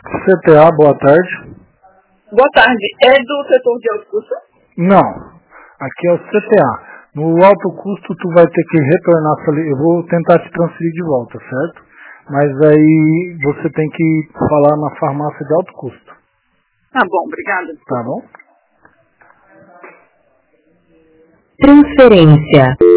CTA, boa tarde. Boa tarde. É do setor de alto custo? Não, aqui é o CTA. No alto custo tu vai ter que retornar, eu vou tentar te transferir de volta, certo? Mas aí você tem que falar na farmácia de alto custo. Tá bom, obrigada. Tá bom? Transferência.